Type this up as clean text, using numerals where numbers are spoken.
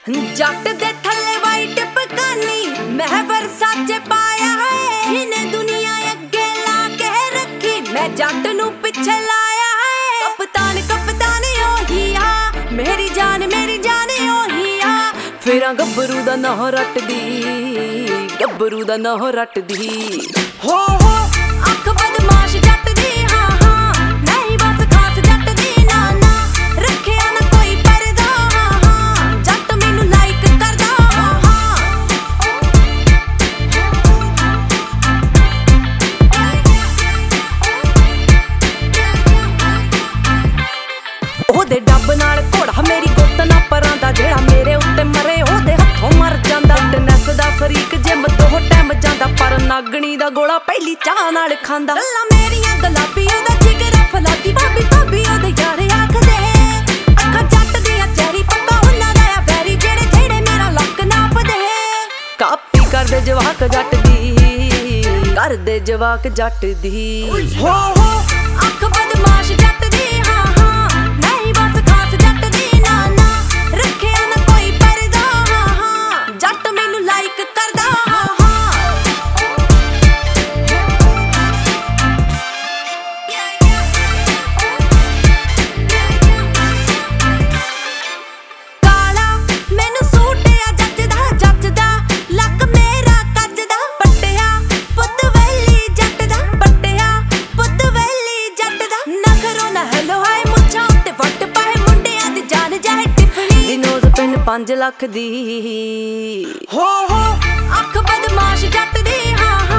ਜੱਟ ਦੇ ਥੱਲੇ ਵਾਈਟ ਪਕਾਨੀ ਮੈਂ ਵਰਸਾਚੇ ਪਾਇਆ ਹੈ ਇਹਨੇ ਦੁਨੀਆ ਅੱਗੇ ਲਾ ਕੇ ਰੱਖੀ ਮੈਂ ਜੱਟ ਨੂੰ ਪਿੱਛੇ ਲਾਇਆ ਹੈ ਕਪਤਾਨ ਕਪਤਾਨ ਉਹੀ ਆ ਮੇਰੀ ਜਾਨ ਉਹੀ ਆ ਫੇਰਾਂ ਗੱਭਰੂ ਦਾ ਨਾਂ ਰੱਟਦੀ ਗੱਭਰੂ ਦਾ ਨਾਂ ਰੱਟਦੀ ਹੋ ਅੱਖ ਬਦਮਾਸ਼ ਜੱਟ ਦੀ ਹਾਂ ਹਾਂ ਨਹੀਂ ਬਸ ਖਾਸ ਜੱਟ ਦੀ ਨਾ ਨਾ ਰੱਖਿਆ ਨਾ ਕੋਈ ਪਰਦਾ ਹਾਂ ਹਾਂ ਜੱਟ ਮੈਨੂੰ ਲਾਈਕ ਕਰਦਾ ਹਾਂ ਉਹਦੇ ਡੱਬ ਨਾਲ ਘੋੜਾ ਮੇਰੀ ਗੁੱਤ ਨਾ ਪਰਾਂ ਦਾ ਜਿਹੜਾ ਮੇਰੇ ਉੱਤੇ ਮਰੇ ਉਹਦੇ ਹੱਥੋਂ ਮਰ ਜਾਂਦਾ ਟਨੈਸ ਦਾ ਫਰੀਕ ਜਿਮ ਦੋ ਟਾਈਮ ਜਾਂਦਾ ਪਰ ਨਾਗਣੀ ਦਾ ਗੋਲਾ ਪਹਿਲੀ ਚਾਹ ਨਾਲ ਖਾਂਦਾ ਗੱਲਾਂ ਮੇਰੀਆਂ ਗੁਲਾਬੀ ਉਹਦਾ ਜਿਗਰ ਫਲਾਦੀ ਭਾਬੀ ਭਾਬੀ ਉਹਦੇ ਯਾਰ ਆਖਦੇ ਅੱਖਾਂ ਜੱਟ ਦੀਆਂ ਚੈਰੀ ਪੱਕਾ ਉਹਨਾਂ ਦਾ ਆ ਵੈਰੀ ਜਿਹੜੇ ਮੇਰਾ ਲੱਕ ਨਾਪਦੇ ਕਾਪੀ ਕਰਦੇ ਜਵਾਕ ਜੱਟ ਦੀ ਕਰਦੇ ਜਵਾਕ ਜੱਟ ਦੀ ਹੋ ਅੱਖ ਬਦਮਾਸ਼ ਜੱਟ ਦੀ ਹਾਂ ਹਾਂ ਨਹੀਂ ਬਸ ਖਾਸ ਜੱਟ ਦੀ ਨਾ ਨਾ ਰੱਖਿਆ ਨਾ ਕੋਈ ਪਰਦਾ ਹਾਂ ਹਾਂ ਜੱਟ ਮੈਨੂੰ ਲਾਈਕ ਕਰਦਾ ਹਾਂ ਕਾਲਾ ਮੈਨੂੰ ਸੂਟ ਆ ਜੱਚਦਾ ਲੱਕ ਮੇਰਾ ਕੱਜਦਾ ਪੱਟਿਆ ਪੁੱਤ ਵੈਲੀ ਜੱਟ ਦਾ ਪੱਟਿਆ ਪੁੱਤ ਵੈਲੀ ਜੱਟ ਦਾ ਨਖਰੋ ਨਾ ਹੈਲੋ ਹਾਏ ਮੁੱਛਾਂ ਉੱਤੇ ਵੱਟ ਪਾਏ ਮੁੰਡਿਆਂ ਦੀ ਜਾਨ ਜਾਏ ਟਿਫਨੀ ਦੀ ਨੋਜ਼ ਪਿੰਨ 5 ਲੱਖ ਦੀ ਹੋ ਅੱਖ ਬਦਮਾਸ਼ ਜੱਟ ਦੀ ਹਾਂ ਹਾਂ